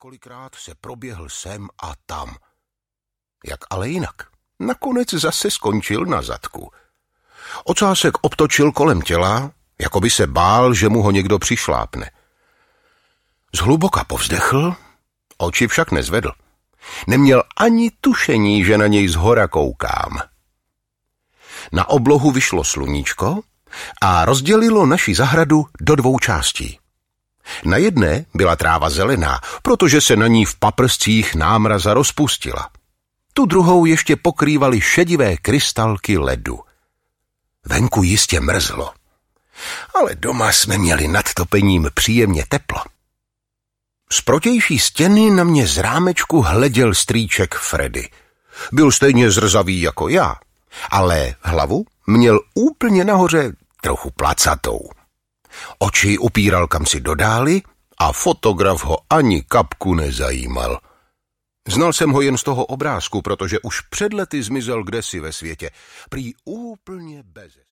Několikrát se proběhl sem a tam. Jak ale jinak. Nakonec zase skončil na zadku. Ocásek obtočil kolem těla, jako by se bál, že mu ho někdo přišlápne. Zhluboka povzdechl, oči však nezvedl. Neměl ani tušení, že na něj zhora koukám. Na oblohu vyšlo sluníčko a rozdělilo naši zahradu do 2 částí. Na jedné byla tráva zelená, protože se na ní v paprscích námraza rozpustila. Tu druhou ještě pokrývaly šedivé krystalky ledu. Venku jistě mrzlo, ale doma jsme měli nad topením příjemně teplo. Z protější stěny na mě z rámečku hleděl strýček Freddy. Byl stejně zrzavý jako já, ale hlavu měl úplně nahoře trochu placatou. Oči upíral kamsi do dály a fotograf ho ani kapku nezajímal. Znal jsem ho jen z toho obrázku, protože už před lety zmizel kdesi ve světě, prý úplně beze.